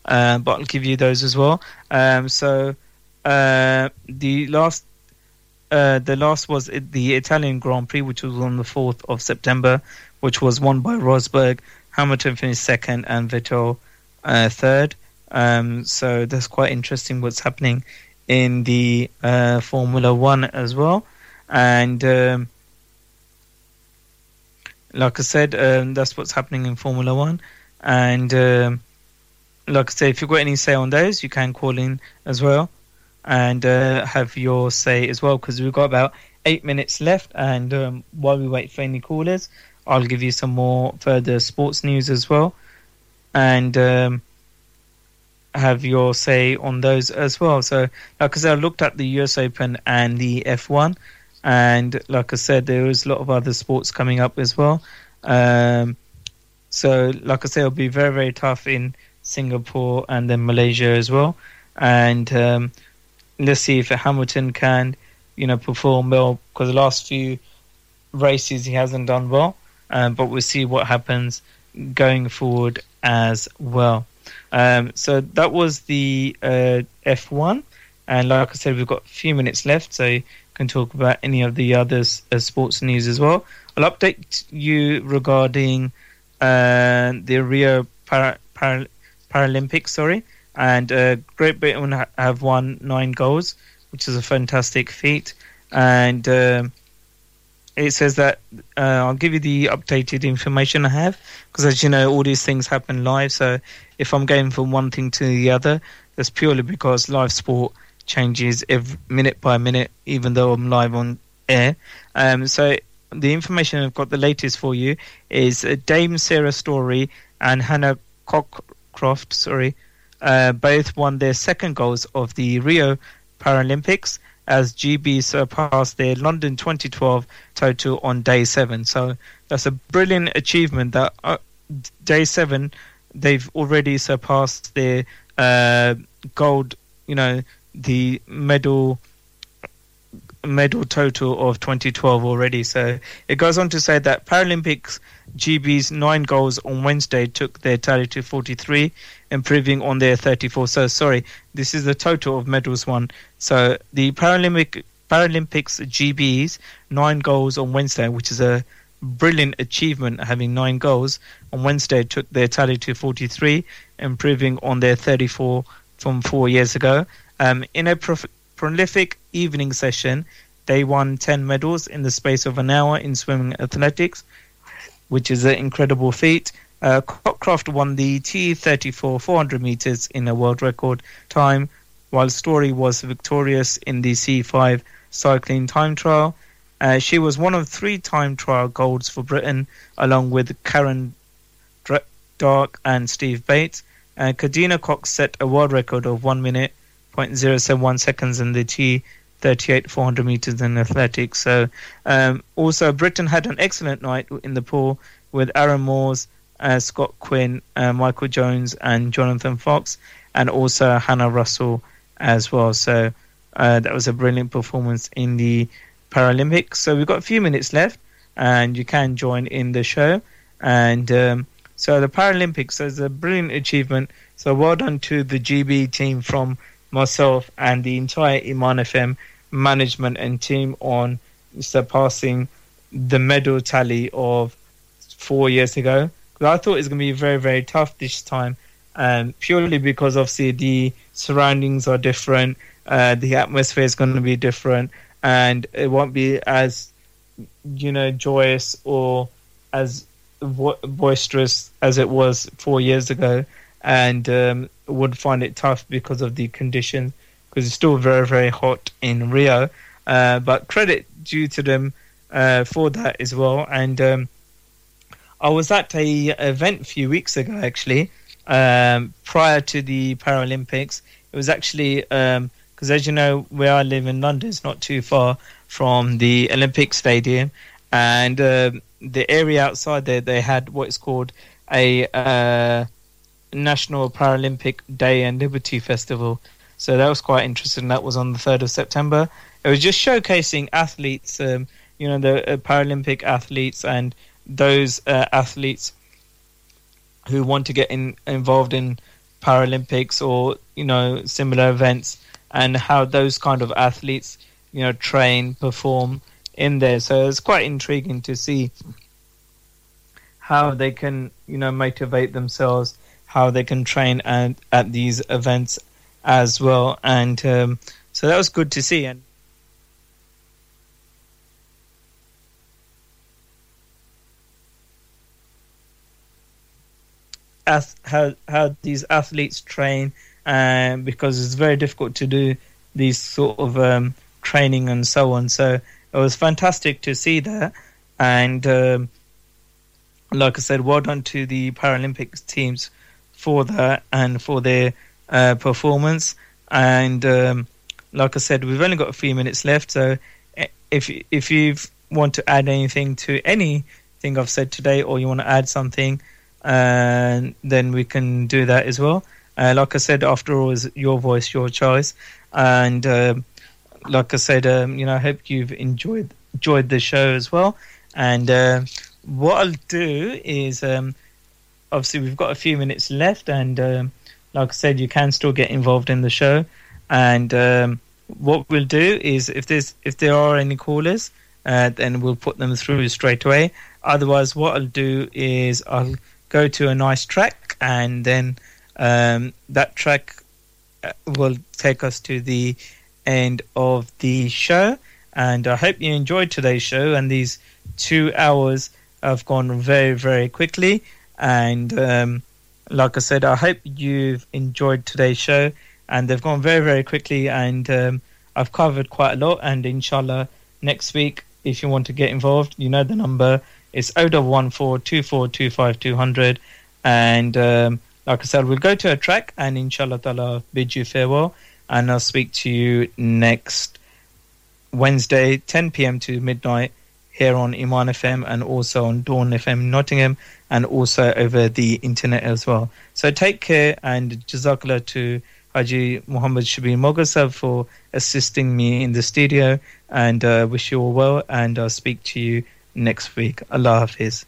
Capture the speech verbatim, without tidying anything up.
uh, but I'll give you those as well. Um, so uh, the last uh, the last was the Italian Grand Prix, which was on the fourth of September, which was won by Rosberg. Hamilton finished second and Vettel uh, third. Um, so that's quite interesting what's happening in the uh, Formula One as well. And um, like I said, um, that's what's happening in Formula One. And um, like I said, if you've got any say on those, you can call in as well and uh, have your say as well, because we've got about eight minutes left. And um, while we wait for any callers, I'll give you some more further sports news as well, and um, have your say on those as well. So, like I said, I looked at the U S Open and the F one, and like I said, there is a lot of other sports coming up as well. Um, so, like I said, it'll be very, very tough in Singapore and then Malaysia as well. And um, let's see if Hamilton can, you know, perform well, because the last few races he hasn't done well. Um, but we'll see what happens going forward as well. Um, so that was the uh, F one. And like I said, we've got a few minutes left, so you can talk about any of the other uh, sports news as well. I'll update you regarding uh, the Rio Para- Para- Paralympics, sorry. And uh, Great Britain ha- have won nine goals, which is a fantastic feat. And Um, it says that uh, I'll give you the updated information I have, because as you know, all these things happen live. So if I'm going from one thing to the other, that's purely because live sport changes every minute by minute, even though I'm live on air. Um, so the information I've got, the latest for you, is uh, Dame Sarah Story and Hannah Cockcroft, sorry, uh, both won their second goals of the Rio Paralympics, as G B surpassed their London twenty twelve total on day seven. So that's a brilliant achievement that uh, day seven, they've already surpassed their uh, gold, you know, the medal medal total of twenty twelve already. So it goes on to say that Paralympics G B's nine goals on Wednesday took their tally to forty-three, improving on their thirty-four. So sorry, this is the total of medals won. So the Paralympic Paralympics G B's nine goals on Wednesday, which is a brilliant achievement, having nine goals on Wednesday, took their tally to forty-three, improving on their thirty-four from four years ago. Um, in a prof- prolific evening session, they won ten medals in the space of an hour in swimming athletics, which is an incredible feat. Uh, Cockcroft won the T thirty-four four hundred meters in a world record time, while Story was victorious in the C five cycling time trial. Uh, she was one of three time trial golds for Britain, along with Karen Dr- Dark and Steve Bates. Uh, Kadina Cox set a world record of one minute point zero seven one seconds in the T thirty-eight four hundred meters in athletics. So um, also Britain had an excellent night in the pool with Aaron Moores, uh, Scott Quinn, uh, Michael Jones and Jonathan Fox, and also Hannah Russell as well. So uh, that was a brilliant performance in the Paralympics. So we've got a few minutes left and you can join in the show. And um, so the Paralympics is a brilliant achievement. So well done to the G B team from myself and the entire Iman F M management and team on surpassing the medal tally of four years ago. I thought it was going to be very, very tough this time, um, purely because obviously the surroundings are different, uh, the atmosphere is going to be different, and it won't be as, you know, joyous or as vo- boisterous as it was four years ago, and um, would find it tough because of the conditions, because it's still very, very hot in Rio. Uh, but credit due to them uh, for that as well. And um, I was at a event a few weeks ago, actually, um, prior to the Paralympics. It was actually, because um, as you know, where I live in London is not too far from the Olympic Stadium. And uh, the area outside there, they had what is called a uh, National Paralympic Day and Liberty Festival. So that was quite interesting. That was on the third of September. It was just showcasing athletes, um, you know, the uh, Paralympic athletes and those uh, athletes who want to get in, involved in Paralympics or, you know, similar events, and how those kind of athletes, you know, train, perform in there. So it's quite intriguing to see how they can, you know, motivate themselves, how they can train at, at these events as well. And um, so that was good to see. And as, how how these athletes train, um, because it's very difficult to do these sort of um, training and so on. So it was fantastic to see that. And um, like I said, well done to the Paralympics teams for that and for their uh, performance. And um, like I said, we've only got a few minutes left. So if if you want to add anything to anything I've said today, or you want to add something, uh, then we can do that as well. Uh, like I said, after all, is your voice, your choice. And um, like I said, um, you know, I hope you've enjoyed enjoyed the show as well. And uh, what I'll do is, um, obviously, we've got a few minutes left, and um, like I said, you can still get involved in the show. And um, what we'll do is, if there's if there are any callers, uh, then we'll put them through straight away. Otherwise, what I'll do is I'll go to a nice track, and then um, that track will take us to the end of the show. And I hope you enjoyed today's show, and these two hours have gone very, very quickly. And um, like I said, I hope you've enjoyed today's show, and they've gone very, very quickly. And um, I've covered quite a lot. And inshallah, next week, if you want to get involved, you know the number. It's oh one one four, two four two five, two hundred. And um, like I said, we'll go to a track, and inshallah ta'ala, bid you farewell. And I'll speak to you next Wednesday, ten p.m. to midnight, here on Iman F M, and also on Dawn F M Nottingham, and also over the internet as well. So take care, and Jazakallah to Haji Muhammad Shabir Moghazab for assisting me in the studio, and uh, wish you all well, and I'll speak to you next week. Allah Hafiz.